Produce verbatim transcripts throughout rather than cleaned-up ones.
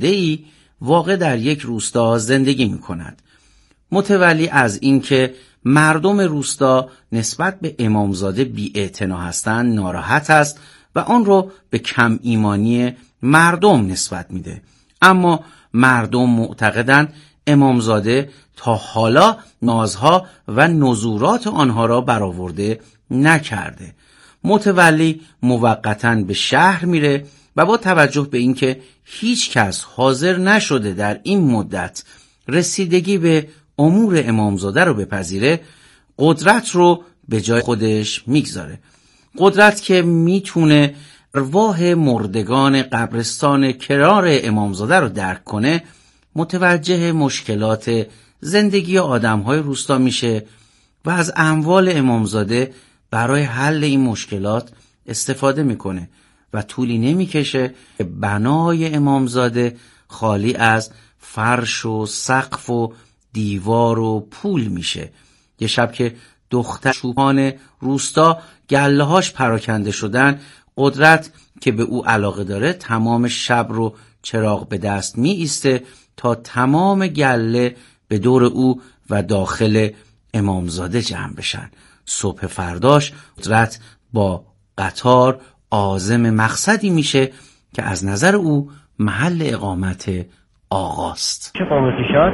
امامزاده‌ای واقع در یک روستا زندگی می‌کند. متولی از اینکه مردم روستا نسبت به امامزاده بی‌اعتنا هستند ناراحت است و آن را به کم ایمانی مردم نسبت میده. اما مردم معتقدند امامزاده تا حالا نازها و نزورات آنها را برآورده نکرده. متولی موقتاً به شهر میره و با توجه به اینکه هیچ کس حاضر نشده در این مدت رسیدگی به امور امامزاده رو بپذیره، قدرت رو به جای خودش میگذاره. قدرت که میتونه ارواح مردگان قبرستان کنار امامزاده رو درک کنه، متوجه مشکلات زندگی آدم‌های روستا میشه و از اموال امامزاده برای حل این مشکلات استفاده میکنه و طولی نمیکشه که بنای امامزاده خالی از فرش و سقف و دیوار و پول میشه. یه شب که دختر چوپان روستا گله‌هاش پراکنده شدن، قدرت که به او علاقه داره تمام شب رو چراغ به دست می ایسته تا تمام گله به دور او و داخل امامزاده جمع بشن. صبح فرداش قدرت با قطار عازم مقصدی میشه که از نظر او محل اقامت آقاست. چه قامتی شد؟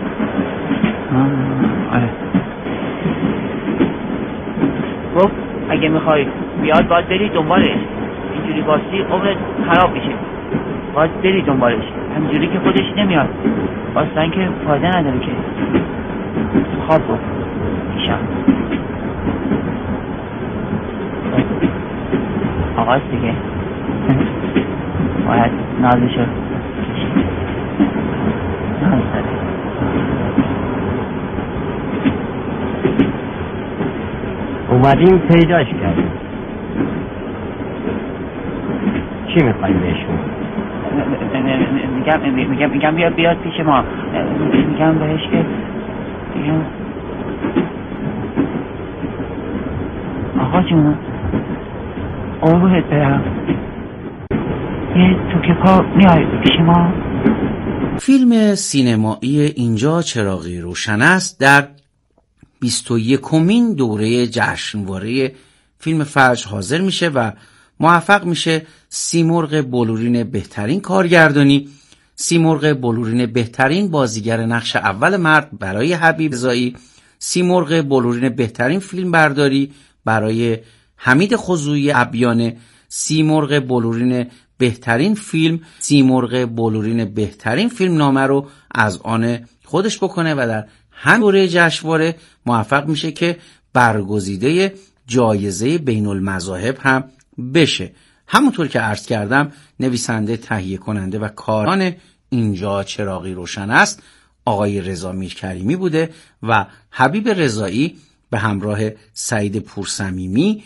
آره. گفت اگه میخوای بیاد باید بری دنبالش، اینجوری باسی عمرت خراب میشه، باید بری دنبالش، همینجوری که خودش نمیاد باستن که فایده نداره که. خواب بود ایشان آقاست دیگه، باید نازشو ناز داره. اومدیم پیداش کردیم. چی میخواییم بهشون؟ میگم میگم میگم بیاد بیاد پیش ما. میگم بهش که میگم آقا جون قربونت برم، یه تو که پا میای پیش ما. فیلم سینمایی اینجا چراغی روشن است در بیست و یکمین دوره جشنواره فیلم فجر حاضر میشه و موفق میشه سیمرغ بلورین بهترین کارگردانی، سیمرغ بلورین بهترین بازیگر نقش اول مرد برای حبیب رضایی، سیمرغ بلورین بهترین فیلم برداری برای حمید خضویی عبیانه، سیمرغ بلورین بهترین فیلم، سیمرغ بلورین بهترین فیلم نامه رو از آن خودش بکنه و در همین دوره جشنواره موفق میشه که برگزیده جایزه بین المذاهب هم بشه. همونطور که عرض کردم نویسنده، تهیه کننده و کاران اینجا چراغی روشن است آقای رضا میرکریمی بوده و حبیب رضایی به همراه سعید پورصمیمی،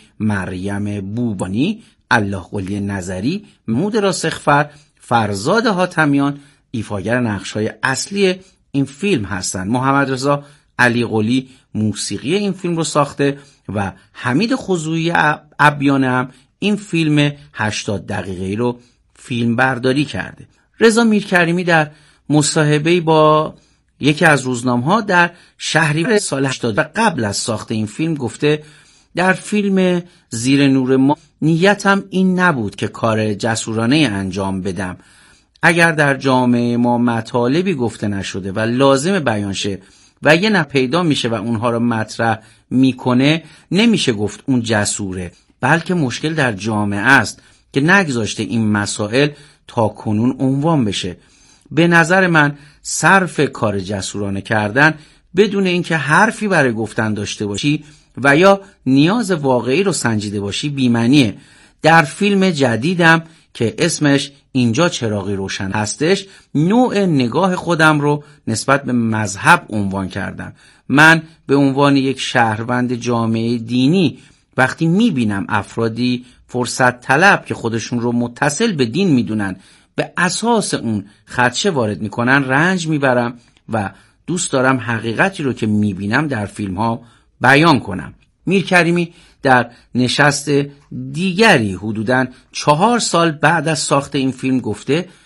مریم بوبانی، الله قلی نظری، محمود راسخفر، فرزاد حاتمیان ایفاگر نقش‌های اصلی این فیلم هستند. محمد رضا علی قلی موسیقی این فیلم رو ساخته و حمید خضویی عبیانه هم این فیلم هشتاد دقیقه‌ای رو فیلم برداری کرده. رضا میرکریمی در مصاحبه‌ای با یکی از روزنامه‌ها در شهریور سال هشتاد و قبل از ساخت این فیلم گفته در فیلم زیر نور ما نیتم این نبود که کار جسورانه انجام بدم. اگر در جامعه ما مطالبی گفته نشده و لازم بیان شه و یه نه پیدا میشه و اونها رو مطرح میکنه، نمیشه گفت اون جسوره، بلکه مشکل در جامعه است که نگذاشته این مسائل تا کنون عنوان بشه. به نظر من صرف کار جسورانه کردن بدون اینکه حرفی برای گفتن داشته باشی و یا نیاز واقعی رو سنجیده باشی بی‌معنیه. در فیلم جدیدم که اسمش اینجا چراغی روشن هستش، نوع نگاه خودم رو نسبت به مذهب عنوان کردم. من به عنوان یک شهروند جامعه دینی وقتی میبینم افرادی فرصت طلب که خودشون رو متصل به دین میدونن به اساس اون خدشه وارد میکنن رنج میبرم و دوست دارم حقیقتی رو که میبینم در فیلم ها بیان کنم. میرکریمی در نشست دیگری حدوداً چهار سال بعد از ساخت این فیلم گفته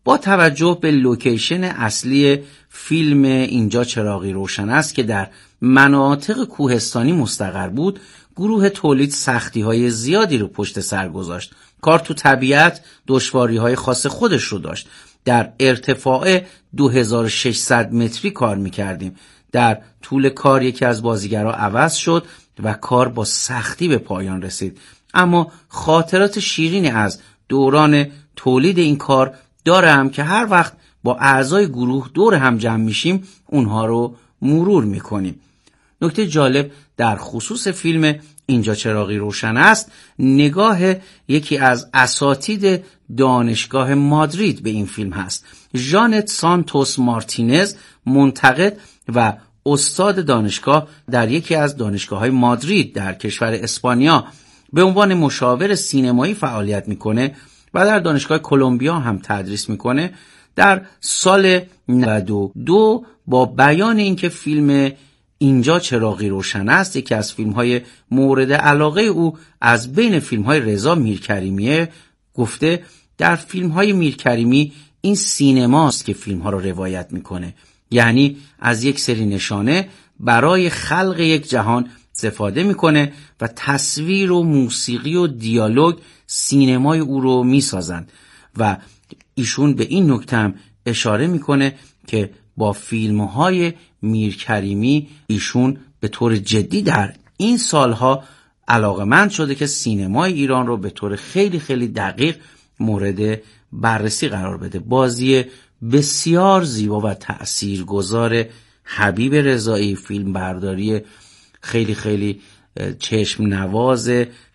با توجه به لوکیشن اصلی فیلم اینجا چراغی روشن است که در مناطق کوهستانی مستقر بود، گروه تولید سختی‌های زیادی رو پشت سر گذاشت. کار تو طبیعت دشواری‌های خاص خودش رو داشت. در ارتفاع دو هزار و ششصد متری کار می‌کردیم. در طول کار یکی از بازیگرها عوض شد و کار با سختی به پایان رسید. اما خاطرات شیرینی از دوران تولید این کار دارم که هر وقت با اعضای گروه دور هم جمع میشیم اونها رو مرور میکنیم. نکته جالب در خصوص فیلم اینجا چراغی روشن است نگاه یکی از اساتید دانشگاه مادرید به این فیلم هست. ژانت سانتوس مارتینز، منتقد و استاد دانشگاه در یکی از دانشگاه‌های مادرید در کشور اسپانیا به عنوان مشاور سینمایی فعالیت میکنه و در دانشگاه کلمبیا هم تدریس میکنه. در سال نود و دو با بیان اینکه فیلم اینجا چراغی روشن است یکی از فیلم‌های مورد علاقه او از بین فیلم‌های رضا میرکریمیه، گفته در فیلم‌های میرکریمی این سینماست که فیلم‌ها رو روایت میکنه، یعنی از یک سری نشانه برای خلق یک جهان استفاده میکنه و تصویر و موسیقی و دیالوگ سینمای او رو میسازند و ایشون به این نکته هم اشاره میکنه که با فیلم‌های میرکریمی ایشون به طور جدی در این سالها علاقه‌مند شده که سینمای ایران رو به طور خیلی خیلی دقیق مورد بررسی قرار بده. بازی بسیار زیبا و تأثیرگذار حبیب رضایی، فیلم برداری خیلی خیلی چشم نواز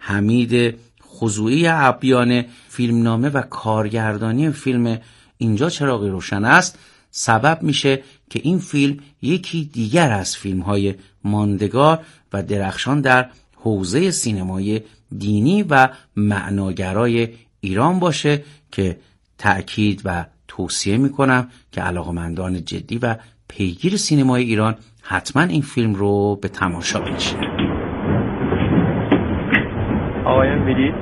حمید خضوعی عبیانه، فیلمنامه و کارگردانی فیلم اینجا چراغی روشن است سبب میشه که این فیلم یکی دیگر از فیلم‌های ماندگار و درخشان در حوزه سینمای دینی و معناگرای ایران باشه که تأکید و توصیه میکنم که علاقمندان جدی و پیگیر سینمای ایران حتما این فیلم رو به تماشا بکشید. آقایان میرید؟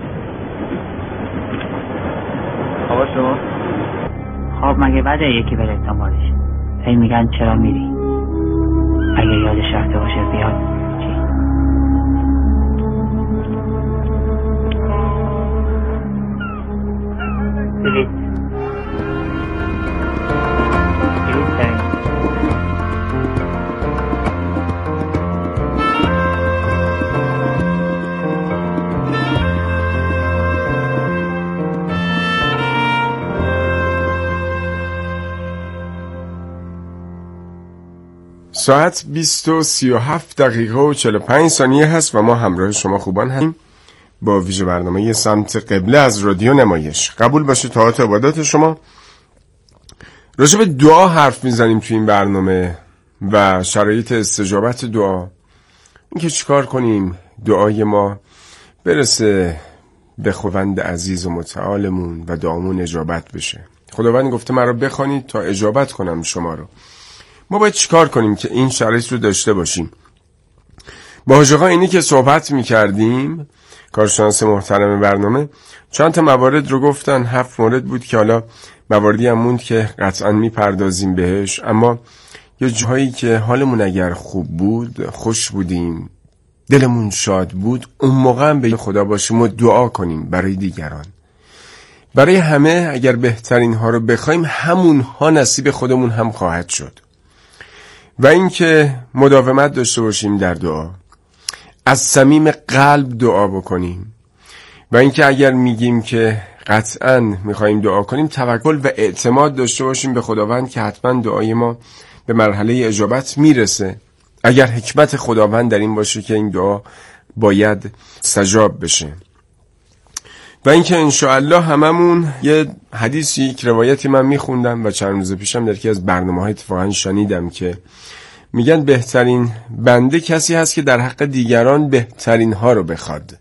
آقا شما؟ خب مگه بده یکی بره دنبالش؟ هی میگن چرا میری؟ اگه یادش رفته باشه بیاد چی؟ برید برید برید ساعت بیست و سی و هفت دقیقه و چهل و پنج ثانیه هست و ما همراه شما خوبان هستیم با ویژه برنامه سمت قبله از رادیو نمایش. قبول باشه طاعت عبادات شما. راجع به دعا حرف میزنیم تو این برنامه و شرایط استجابت دعا، اینکه چیکار کنیم دعای ما برسه به خداوند عزیز و متعالمون و دعامون اجابت بشه. خداوند گفته من رو بخوانید تا اجابت کنم شما رو. ما باید چیکار کنیم که این شرایط رو داشته باشیم؟ با حاج آقا اینی که صحبت میکردیم، کارشناس محترم برنامه، چند تا موارد رو گفتن. هفت مورد بود که حالا مواردی هم موند که قطعا میپردازیم بهش، اما یه جایی که حالمون اگر خوب بود، خوش بودیم، دلمون شاد بود، اون موقع هم به خدا باشیم و دعا کنیم برای دیگران. برای همه اگر بهترین ها رو بخوایم همون ها نصیب خودمون هم خواهد شد. و اینکه مداومت داشته باشیم در دعا، از صمیم قلب دعا بکنیم. و اینکه اگر میگیم که قطعاً میخواییم دعا کنیم، توکل و اعتماد داشته باشیم به خداوند که حتما دعای ما به مرحله اجابت میرسه، اگر حکمت خداوند در این باشه که این دعا باید استجاب بشه. و اینکه انشاءالله هممون یه حدیثی، یک روایتی من میخوندم و چند روز پیشم در یکی از برنامه‌های اتفاقا شنیدم که میگن بهترین بنده کسی هست که در حق دیگران بهترین ها رو بخواد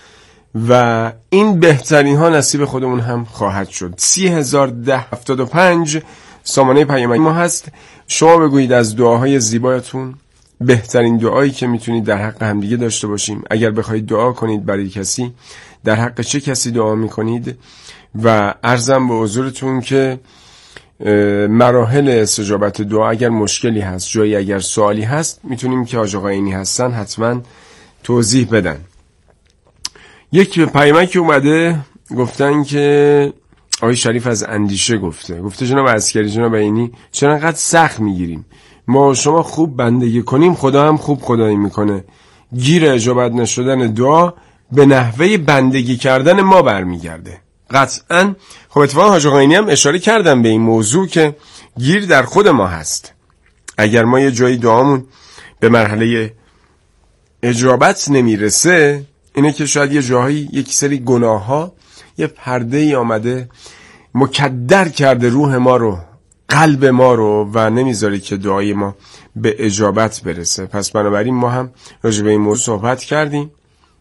و این بهترین ها نصیب خودمون هم خواهد شد. سی هزار ده هفتاد و پنج سامانه پیام ما هست. شما بگویید از دعاهای زیبایتون بهترین دعایی که میتونید در حق همدیگه داشته باشیم. اگر بخواید دعا کنید برای کسی، در حق چه کسی دعا میکنید؟ و عرضم به حضورتون که مراحل استجابت دعا اگر مشکلی هست، جایی اگر سوالی هست، میتونیم که حاج آقا عینی هستن حتما توضیح بدن. یک پیامک اومده گفتن که آقای شریف از اندیشه گفته گفته جناب عسکری، جناب عینی چرا انقدر سخت میگیریم؟ ما شما خوب بندگی کنیم خدا هم خوب خدایی میکنه. گیر اجابت نشدن دعا به نحوه بندگی کردن ما برمیگرده. قطعا خب اتفاقا حاج آقا عینی هم اشاره کردن به این موضوع که گیر در خود ما هست. اگر ما یه جایی دعامون به مرحله اجابت نمیرسه، اینه که شاید یه جاهایی یک سری گناه ها یه پرده ای آمده مکدر کرده روح ما رو، قلب ما رو، و نمیذاره که دعای ما به اجابت برسه. پس بنابراین ما هم راجع به این موضوع صحبت کردیم.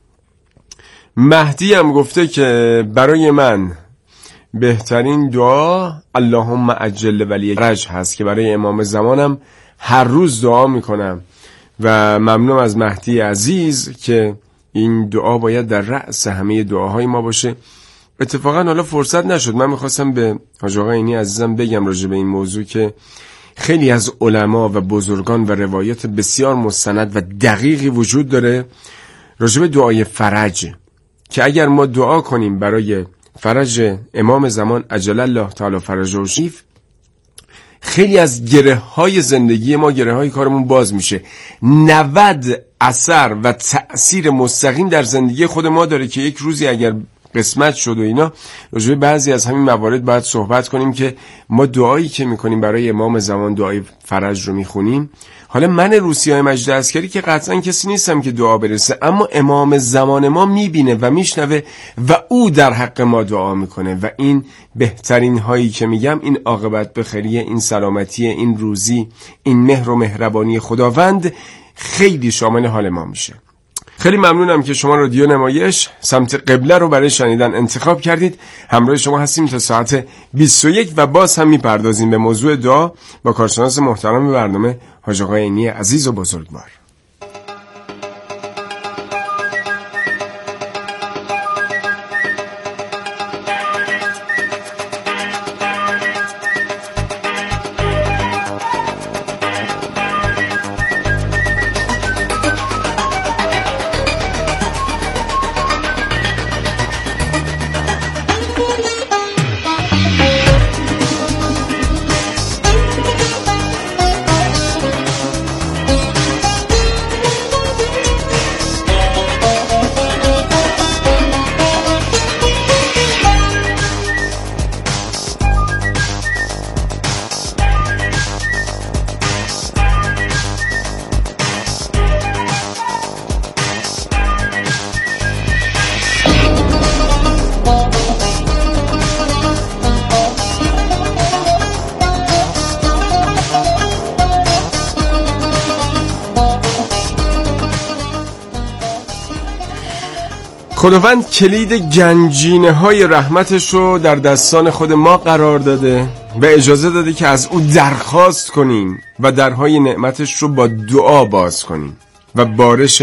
مهدی هم گفته که برای من بهترین دعا اللهم عجل ولی فرج هست که برای امام زمانم هر روز دعا میکنم و ممنونم از مهدی عزیز که این دعا باید در رأس همه دعاهای ما باشه. اتفاقا حالا فرصت نشد، من میخواستم به حاج آقا عینی عزیزم بگم راجع به این موضوع که خیلی از علما و بزرگان و روایات بسیار مستند و دقیقی وجود داره راجع به دعای فرج، که اگر ما دعا کنیم برای فرج امام زمان عجل الله تعالی فرجه و شریف، خیلی از گره های زندگی ما، گره های کارمون باز میشه. نود اثر و تأثیر مستقیم در زندگی خود ما داره که یک روزی اگر قسمت شد و اینا، راجع به بعضی از همین موارد باید صحبت کنیم که ما دعایی که میکنیم برای امام زمان، دعای فرج رو میخونیم. حالا من روسیای مجد عسکری که قطعا کسی نیستم که دعا برسه، اما امام زمان ما میبینه و میشنوه و او در حق ما دعا میکنه و این بهترین هایی که میگم، این عاقبت بخیریه، این سلامتی، این روزی، این مهر و مهربانی خداوند خیلی شامل حال ما میشه. خیلی ممنونم که شما رادیو نمایش سمت قبله رو برای شنیدن انتخاب کردید. همراه شما هستیم تا ساعت بیست و یک و باز هم میپردازیم به موضوع دعا با کارشناس محترم برنامه حاج آقا عینی عزیز و بزرگوار. خداوند کلید گنجینه های رحمتش رو در دستان خود ما قرار داده و اجازه داده که از او درخواست کنیم و درهای نعمتش رو با دعا باز کنیم و بارش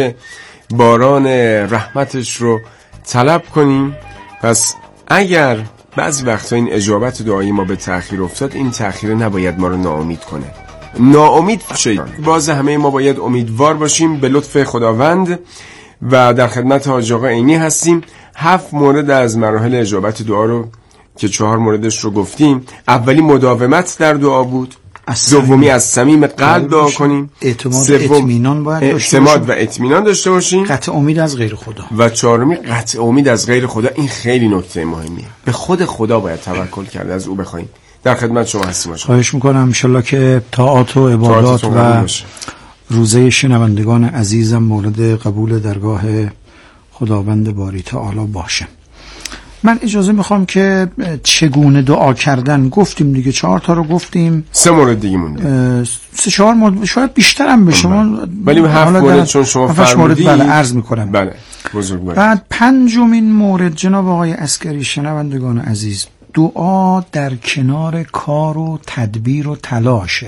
باران رحمتش رو طلب کنیم. پس اگر بعضی وقتا این اجابت دعایی ما به تأخیر افتاد، این تأخیر نباید ما رو ناامید کنه. ناامید شید. باز همه ما باید امیدوار باشیم به لطف خداوند و در خدمت حاج آقا عینی هستیم. هفت مورد از مراحل اجابت دعا رو که چهار موردش رو گفتیم. اولی مداومت در دعا بود، دومی از صمیم قلب دعا کنیم، اعتماد و اطمینان باید داشته باشیم، اعتماد و اطمینان داشته باشیم، قطع امید از غیر خدا، و چهارمی قطع امید از غیر خدا. این خیلی نکته مهمیه. به خود خدا باید توکل کرد، از او بخوایم. در خدمت شما هستیم. خواهش میکنم ان شاءالله که طاعات و عبادات و روزه شنوندگان عزیزم مورد قبول درگاه خداوند باری تعالی باشه. من اجازه میخوام که چگونه دعا کردن گفتیم دیگه، چهار تا رو گفتیم، سه مورد دیگه مونده، سه چهار مورد شاید بیشتر هم بشه، ولی هفت مورد چون شما فرمودید بله عرض میکنم. بله بزرگوار. بعد پنجمین مورد جناب آقای عسکری شنوندگان عزیز، دعا در کنار کار و تدبیر و تلاشه.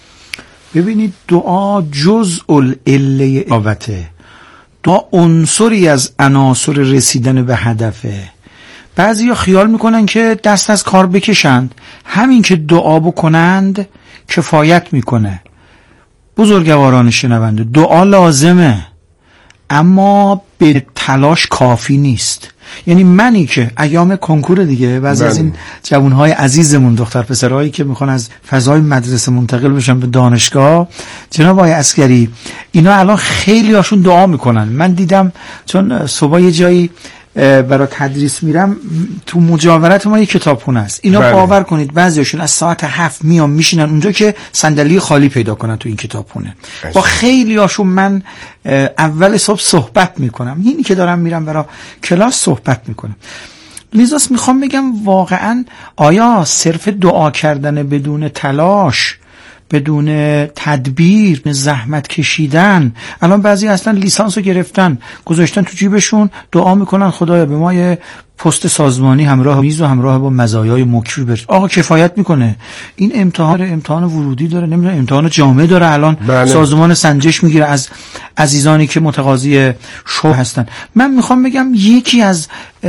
ببینید دعا جزء العله اجابته، دعا عنصری از عناصر رسیدن به هدفه بعضیا خیال میکنن که دست از کار بکشند، همین که دعا بکنند کفایت میکنه. بزرگواران شنونده، دعا لازمه اما به تلاش کافی نیست. یعنی منی که ایام کنکور دیگه بعضی از این جوانهای عزیزمون، دختر پسرهایی که میخوان از فضای مدرسه منتقل بشن به دانشگاه، جناب آقای عسگری، اینا الان خیلی هاشون دعا میکنن. من دیدم چون صبح یه جایی برای تدریس میرم، تو مجاورت ما یه کتابخونه است. اینا بله. باور کنید بعضیاشون از ساعت هفت میان میشینن اونجا که صندلی خالی پیدا کنن تو این کتابخونه. با خیلی هاشون من اول صبح صحبت میکنم، اینی که دارم میرم برای کلاس صحبت میکنم. لیزاس میخوام بگم واقعا آیا صرف دعا کردن بدون تلاش، بدون تدبیر، زحمت کشیدن، الان بعضی اصلا لیسانس رو گرفتن گذاشتن تو جیبشون، دعا میکنن خدایا به ما یه پست سازمانی همراه میز و همراه با مزایای مکفی برس. آقا کفایت میکنه؟ این امتحان امتحان ورودی داره، نمیدونم امتحان جامعه داره، الان بله. سازمان سنجش میگیره از عزیزانی که متقاضی شو هستن. من میخوام بگم یکی از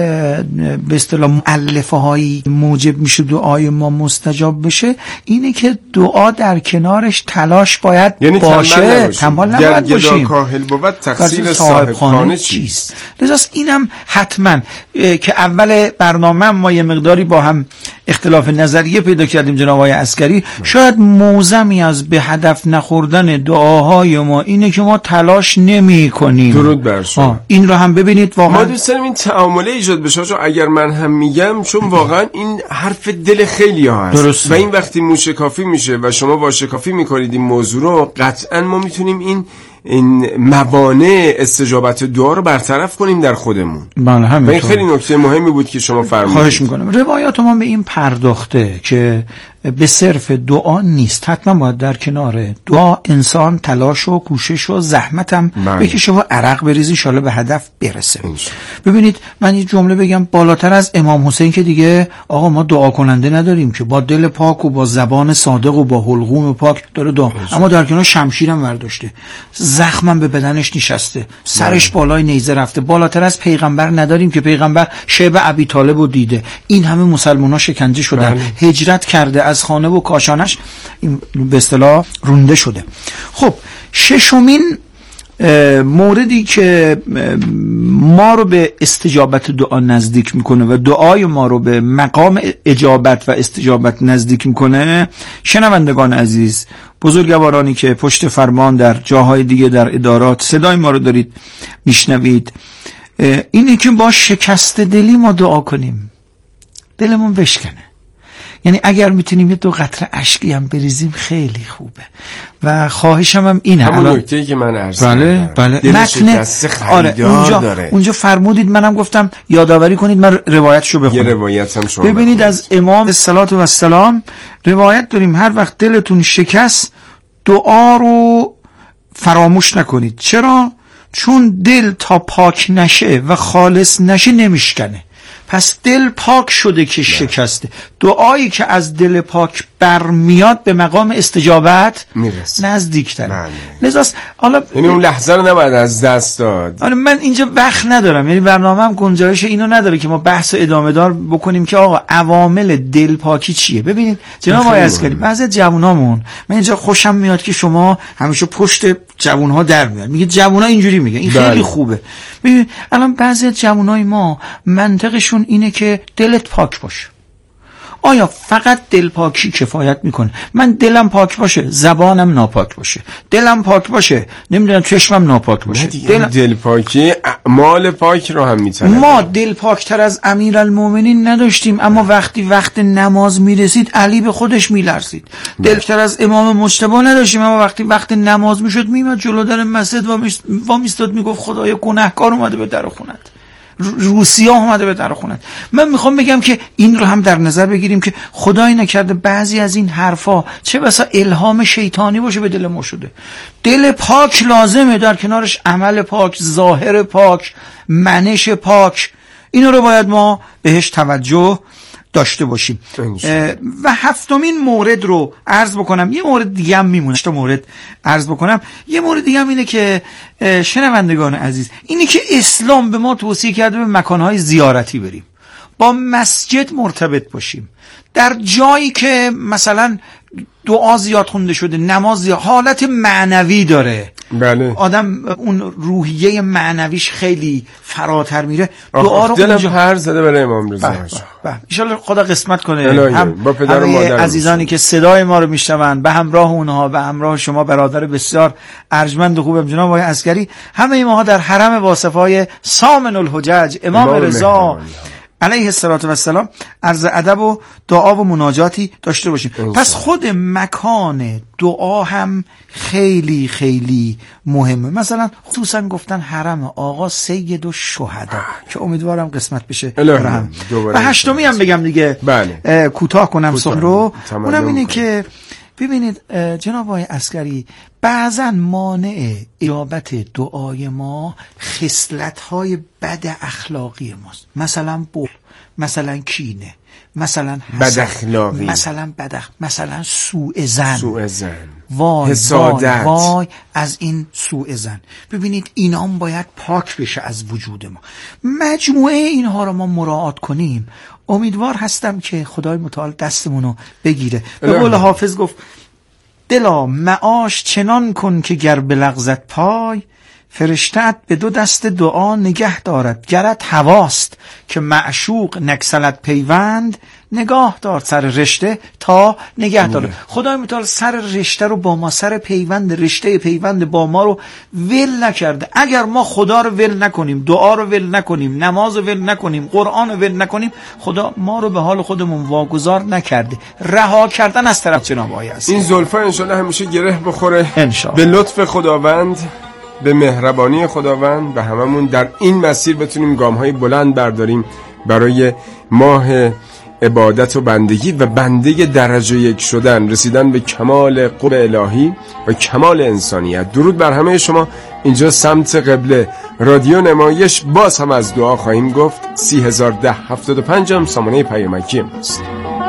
به اصطلاح مؤلفه هایی موجب میشه دعای ما مستجاب بشه اینه که دعا در کنارش تلاش باید یعنی باشه، تنبال نباید باشیم. کاهل بود تقصیر صاحب خانه چیست؟ لذاست اینم حتما که اول برنامه ما یه مقداری با هم اختلاف نظریه پیدا کردیم جناب آقای عسگری، شاید موزمی از به هدف نخوردن دعاهای ما اینه که ما تلاش نمی کنیم. درود بر شما. این رو هم ببینید واقعا ما دوست داریم این تعامله ایجاد بشه، چون اگر من هم میگم، چون واقعا این حرف دل خیلی ها هست درسته. و این وقتی موشکافی میشه و شما واشکافی میکنید این موضوع رو، قطعا ما میتونیم این این موانع استجابت دعا رو برطرف کنیم در خودمون. بله همین. و این خیلی نکته مهمی بود که شما فرمودید. خواهش میکنم. روایات ما به این پرداخته که به صرف دعا نیست، حتما باید در کنار دعا انسان تلاش و کوشش و زحمت هم بکشه و عرق بریزی ان شاءالله به هدف برسه. ببینید من یه جمله بگم، بالاتر از امام حسین که دیگه آقا ما دعا کننده نداریم که با دل پاک و با زبان صادق و با حلقوم پاک داره دعا، اما در کنار شمشیرم برداشته، زخمم به بدنش نشسته، سرش بالای نیزه رفته. بالاتر از پیغمبر نداریم که پیغمبر شیب ابی طالب رو دیده، این همه مسلمان‌ها شکنجه شدن، هجرت کرده از خانه و کاشانش به اصطلاح رونده شده. خب ششمین موردی که ما رو به استجابت دعا نزدیک میکنه و دعای ما رو به مقام اجابت و استجابت نزدیک میکنه، شنوندگان عزیز، بزرگوارانی که پشت فرمان در جاهای دیگه در ادارات صدای ما رو دارید میشنوید، اینه که با شکست دلی ما دعا کنیم، دلمون بشکنه. یعنی اگر میتونیم یه دو قطره اشکی هم بریزیم خیلی خوبه. و خواهشم هم اینه، همون نکته‌ای که من عرض بله بله دل شکسته خریدار اونجا داره. اونجا فرمودید، منم گفتم یادآوری کنید من روایتشو بخونم. یه روایت هم شما ببینید بخونید. از امام الصلوات و السلام روایت داریم هر وقت دلتون شکست دعا رو فراموش نکنید. چرا؟ چون دل تا پاک نشه و خالص نشه نمیشکنه. پس دل پاک شده که شکسته. دعایی که از دل پاک برمیاد به مقام استجابت میرسه، نزدیک‌تره. لذاست حالا یعنی اون لحظه رو نباید از دست داد. آره من اینجا وقت ندارم، یعنی برنامه هم گنجایش اینو نداره که ما بحث ادامه دار بکنیم که آقا عوامل دل پاکی چیه. ببینید جناب آقای عسکری، بعضی جوونامون، من اینجا خوشم میاد که شما همیشه پشت جوونها در میاد، میگه جوونا اینجوری میگه، این خیلی بله. خوبه. ببین الان بعضی جوونای ما منطقشون اینه که دلت پاک باشه. آیا فقط دل پاکی کفایت میکنه؟ من دلم پاک باشه زبانم ناپاک باشه، دلم پاک باشه نمیدونم چشمم ناپاک باشه، دلم... دل پاکی اعمال پاک رو هم میتونه. ما دل پاکتر از امیرالمومنین نداشتیم، اما وقتی وقت نماز میرسید علی به خودش میلرزید. دلتر از امام مجتبی نداشتیم، اما وقتی وقت نماز میشد میمد جلو در مسجد و میستاد میگفت خدای گناهکار اومده به در خونت، روسیه اومده به در خونت. من میخوام بگم که این رو هم در نظر بگیریم که خدای نکرده بعضی از این حرفا چه بسا الهام شیطانی باشه به دل ما شده. دل پاک لازمه، در کنارش عمل پاک، ظاهر پاک، منش پاک، اینو رو باید ما بهش توجه داشته باشیم. و هفتمین مورد رو عرض بکنم، یه مورد دیگه هم میمونه تا مورد عرض بکنم. یه مورد دیگه هم اینه که شنوندگان عزیز، اینه که اسلام به ما توصیه کرده به مکانهای زیارتی بریم. با مسجد مرتبط باشیم. در جایی که مثلا دعا زیاد خونده شده، نماز زیاد، حالت معنوی داره، بله. آدم اون روحیه معنویش خیلی فراتر میره، دعا رو دلم اونجا پر زده برای امام رضا. ان شاء خدا قسمت کنه الهی. هم با پدر و مادر عزیزانی که صدای ما رو میشنون، به همراه اونها، به همراه شما برادر بسیار ارجمند و خوبم جناب آقای عسگری، همه ما در حرم واصفای سامن الحجج امام, امام رضا علیه الصلاه و السلام عرض ادب و دعا و مناجاتی داشته باشیم. پس خود مکان دعا هم خیلی خیلی مهمه. مثلا خصوصا گفتن حرم آقا سید و شهدا که امیدوارم قسمت بشه. و هشتمی هم بگم دیگه، بله. کوتاه کنم سخن رو، اونم اینه که ببینید جناب آقای عسگری، بعضا مانع اجابت دعای ما خصلت‌های بد اخلاقی ماست. مثلا بخل، مثلا کینه، مثلا بد اخلاقی، مثلا بد مثلا سوء ظن، سوء ظن، وای حسادت، وای وای از این سوء ظن. ببینید اینا هم باید پاک بشه از وجود ما. مجموعه اینها رو ما مراعات کنیم، امیدوار هستم که خدای متعال دستمونو بگیره. به قول حافظ گفت دلا معاش چنان کن که گر بلغزت پای، فرشته‌ات به دو دست دعا نگه دارد. گرت هواست که معشوق نکسلت پیوند، نگاه دار سر رشته تا نگه داره. خدای متعال سر رشته رو با ما، سر پیوند، رشته پیوند با ما رو ول نکرده. اگر ما خدا رو ول نکنیم، دعا رو ول نکنیم، نماز رو ول نکنیم، قرآن رو ول نکنیم، خدا ما رو به حال خودمون واگذار نکرده. رها کردن از طرف جناب آقای است. این زلفا انشالله همیشه گره بخوره انشالله. به لطف خداوند، به مهربانی خداوند، و هممون در این مسیر بتونیم گام‌های بلند برداریم برای ماه عبادت و بندگی و بنده درجه یک شدن، رسیدن به کمال قرب الهی و کمال انسانیت. درود بر همه شما. اینجا سمت قبله رادیو نمایش. باز هم از دعا خواهیم گفت. سی هزار ده هفتاد و پنج هم سامانه پیامکی ماست.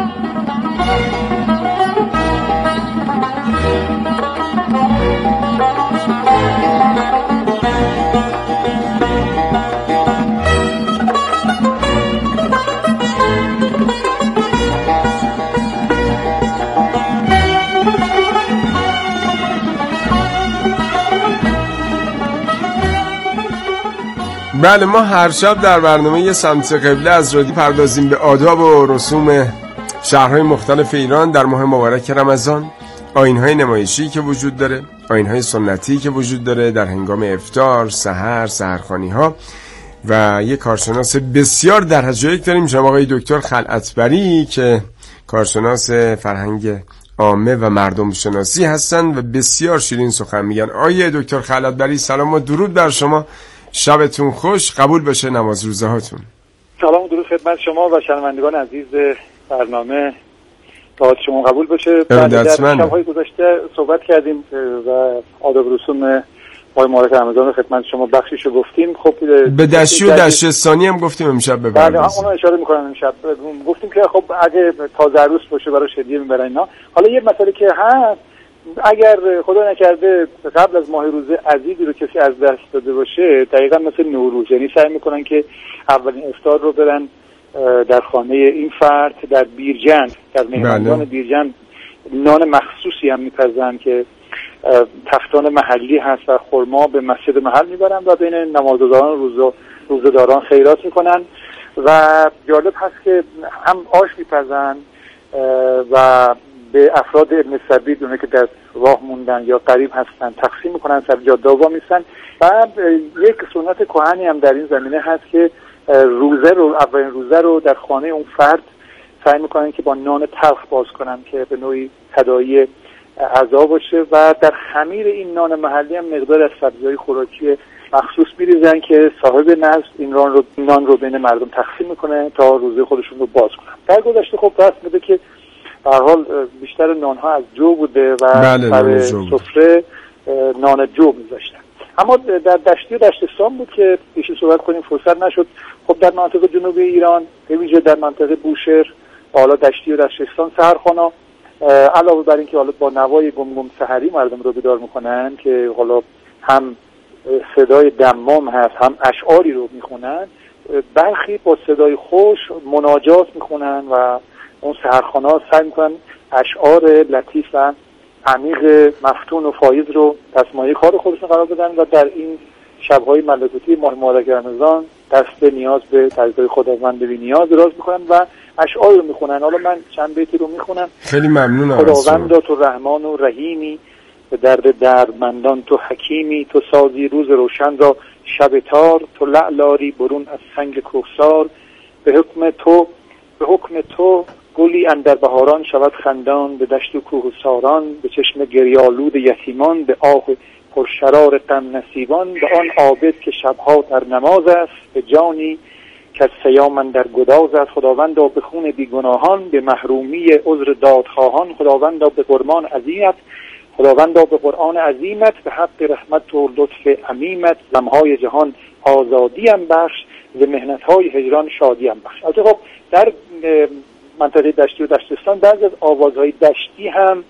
بله، ما هر شب در برنامه سمت قبله از رادیو پردازیم به آداب و رسوم شهرهای مختلف ایران در ماه مبارک رمضان، آیین‌های نمایشی که وجود داره، آیین‌های سنتی که وجود داره در هنگام افطار، سحر، سحرخوانی‌ها، و یک کارشناس بسیار درجه یک داریم، جناب آقای دکتر خلعتبری که کارشناس فرهنگ عامه و مردم شناسی هستن و بسیار شیرین سخن میگن. آقای دکتر خلعتبری سلام و درود بر شما. شبتون خوش، قبول بشه نماز روزه هاتون. سلام و درود خدمت شما و شنوندگان عزیز برنامه. دعات شما قبول بشه. در شب‌های گذشته صحبت کردیم و آداب رسوم ماه مبارک رمضان رو خدمت شما بخشیشو گفتیم. خب به دشتی و دشتستانی هم گفتیم امشب ببریم. بله، اونو اشاره می‌کنم امشب. گفتیم که خب اگه تازه عروس باشه براش هدیه می‌برن اینا. حالا یه مسئله که هست، اگر خدا نکرده قبل از ماه روزه عزیزی رو کسی از دست داده باشه، دقیقا مثل نوروز، یعنی سعی میکنن که اولین افطار رو برن در خانه این فرد در بیرجند، در مهماندان بیرجند نان مخصوصی هم میپزن که تختان محلی هست و خرما به مسجد محل میبرن و بین نمازداران و روزه‌داران خیرات میکنن. و جالب هست که هم آش میپزن و به افراد ابن سبیل، اونه که در راه موندن یا قریب هستن، تقسیم میکنن، سر جاده آوا میستن. و یک سنت کهنی هم در این زمینه هست که روزه رو، اولین روزه رو در خانه اون فرد سعی میکنن که با نان تلخ باز کنن که به نوعی تداعی عزا باشه و در خمیر این نان محلی هم مقدار از سبزی‌های خوراکی مخصوص میریزن که صاحب نزد این نان رو نان رو بین مردم تقسیم میکنه تا روزه خودشون رو باز کنن. در گذشته خب رسم بوده که به هر حال بیشتر نان‌ها از جو بوده و بله، سر سفره نان جو میذاشتن. اما در دشتی و دشتستان بود که بیشتر صحبت کنیم فرصت نشد. خب در منطقه جنوبی ایران، به ویژه در منطقه بوشهر، حالا دشتی و دشتستان سحرخوانا، علاوه بر این که حالا با نوای گم گم سحری مردم رو بیدار میکنن که حالا هم صدای دمام هست هم اشعاری رو میخونن، برخی با صدای خوش مناجات میخونن و اون سحرخوانا سعی میکنن اشعار لطیف و عمیق مفتون و فایز رو دستمایه کار خودشون قرار بدن و در این شب‌های ملکوتی ماه مبارک رمضان دست نیاز به تجلیل خداوند بی نیاز دراز میکنن و اشعار رو میخونن. حالا من چند بیتی رو میخونم. خیلی ممنونم. خداوندا تو رحمان و رحیمی، به درد دردمندان تو حکیمی، تو سازی روز روشن را شب تار، تو لعلاری برون از سنگ کوهسار، به حکم تو به حکم تو گلی اندر بهاران شود خندان، به دشت و کوه و ساران، به چشم گریالود یتیمان، به آه پرشرار غم نصیبان، به آن عابد که شبها در نماز است، به جانی که از سیام اندر گداز است. خداوندا به خون بیگناهان، به محرومی عذر دادخواهان، خداوندا به قرآن عظیمت خداوندا به قرآن عظیمت، به حق رحمت و لطف عمیمت، لمحای جهان آزادیم بخش، ز محنت‌های هجران شادیم بخش. البته خب در منطقه دشتی و دشتستان بعضی از آوازهای دشتی هم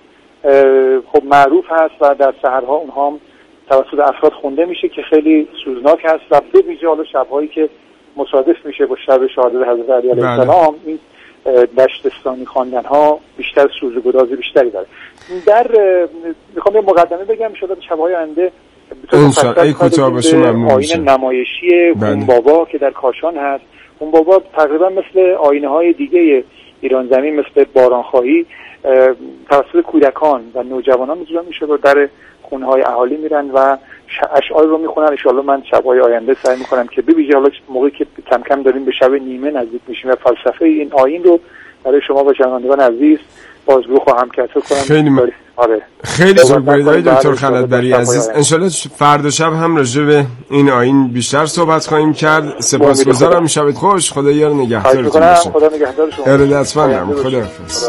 خب معروف هست و در سحرها اونها هم توسط افراد خونده میشه که خیلی سوزناک هست و به ویژه حالا شب‌هایی که مصادف میشه با شب شهادت حضرت علی علیه السلام این دشتستانی خواندن ها بیشتر سوز و گداز بیشتری داره. در میخوام یه مقدمه بگم شده شب‌های آینده انشاءالله کوتاه باشه ممنون میشه. آیین نمایشی هون بابا که در کاشان هست، هون بابا تقریبا مثل آیین‌های دیگه ایران زمین مثل بارانخواهی توسط کودکان و نوجوانان اجرا میشه و در خونه‌های اهالی میرن و اشعار رو میخونن. ان شاءالله من شب‌های آینده سعی میکنم که ببینید حالا موقعی که کم کم داریم به شب نیمه نزدیک میشیم و فلسفه این آیین رو برای شما و شنوندگان عزیز بازگو خواهم کرد. خیلی م... آره خیلی زودگویی داری دکتر خلعتبری عزیز. انشالله فردا شب هم راجع به این آیین بیشتر صحبت خواهیم کرد. سپاسگزارم. شبت خوش. خدا یار نگهدارتون باشه. خدا نگهدار شما. ارادتمندم. خداحافظ.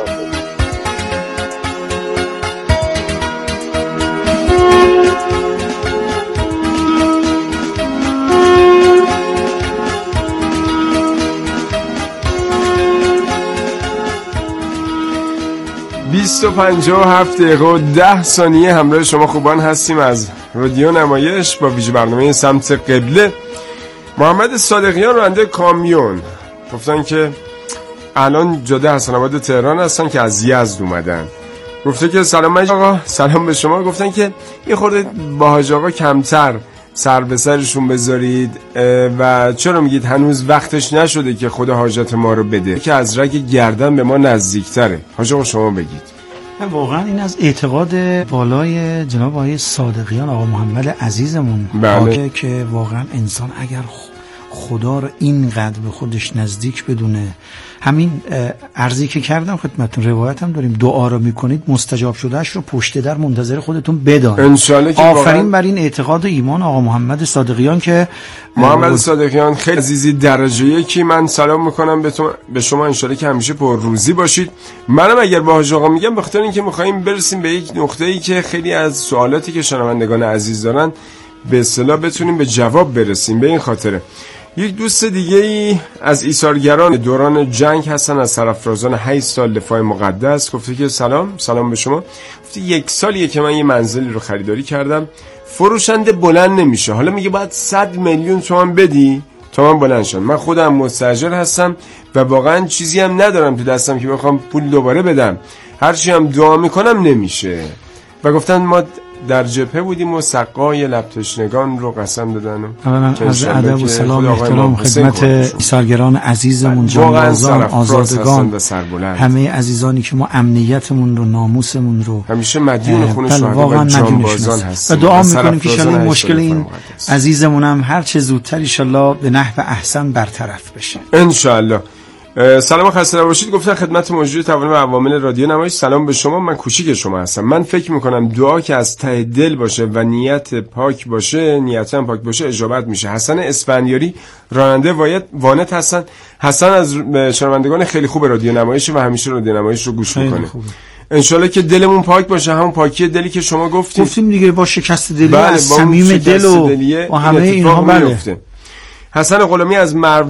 بیست و پنجاه و هفت دقیقه و ده ثانیه همراه شما خوبان هستیم از رادیو نمایش با ویژه برنامه سمت قبله. محمد صادقیان راننده کامیون گفتن که الان جاده حسن آباد تهران هستن که از یزد اومدن. گفته که سلام آقا، سلام به شما. گفتن که یه خورده با حاج آقا کمتر سر به سرشون بذارید و چرا میگید هنوز وقتش نشده که خدا حاجت ما رو بده که از رگ گردن به ما نزدیکتره. حاج آقا شما بگید. واقعا این از اعتقاد بالای جناب آقای صادقیان آقا محمد عزیزمون بله. که واقعا انسان اگر خدا رو اینقدر به خودش نزدیک بدونه، همین عرضی که کردم خدمتتون روایت هم داریم، دعا رو میکنید مستجاب شدهش رو پشت در منتظر خودتون بدانید. آفرین بر این اعتقاد و ایمان آقا محمد صادقیان که محمد صادقیان خیلی عزیزی درجه یکی. من سلام میکنم به, به شما. انشالله که همیشه پر روزی باشید. منم اگر با حاج آقا میگم بخاطر اینکه میخوایم برسیم به یک نقطه‌ای که خیلی از سوالاتی که شنوندگان عزیز دارن به اصطلاح بتونیم به جواب برسیم. به این خاطره یک دوست دیگه ای از ایثارگران دوران جنگ هستن، از سرافرازان هشت سال دفاع مقدس. گفته که سلام سلام به شما. گفته یک سالیه که من یه منزلی رو خریداری کردم، فروشنده بلند نمیشه. حالا میگه باید صد میلیون تومان بدی تا من بلند شم. من خودم مستاجر هستم و واقعا چیزی هم ندارم تو دستم که بخوام پول دوباره بدم. هرچی هم دعا میکنم نمیشه. و گفتن ما در جبهه بودیم و سقای لبتشنگان رو قسم دادن. از ادب و سلام و احترام خدمت ایثارگران عزیزمون، جانبازان، آزادگان، همه عزیزانی که ما امنیتمون رو، ناموسمون رو همیشه مدیون خون شهدا و جانبازان هستیم و دعا میکنیم که ان مشکل این عزیزمون هم هر چه زودتر ان شاء الله به نحو احسن برطرف بشه ان شاء الله. سلام و خسته باشید. گفتن خدمت موجود توانم و عوامل رادیو نمایش سلام به شما. من کوچیک شما هستم. من فکر میکنم دعا که از ته دل باشه و نیت پاک باشه، نیت هم پاک باشه، اجابت میشه. حسن اسفندیاری راننده وایت وانت هستن. حسن از شنوندگان خیلی خوب رادیو نمایش و همیشه رادیو نمایش رو گوش میکنه. انشالله که دلمون پاک باشه، همون پاکی دلی که شما گفتید. گفتیم دیگه با شکست دلی، از صمیم دل و همه اینها. بله. حسن غلامی از مرو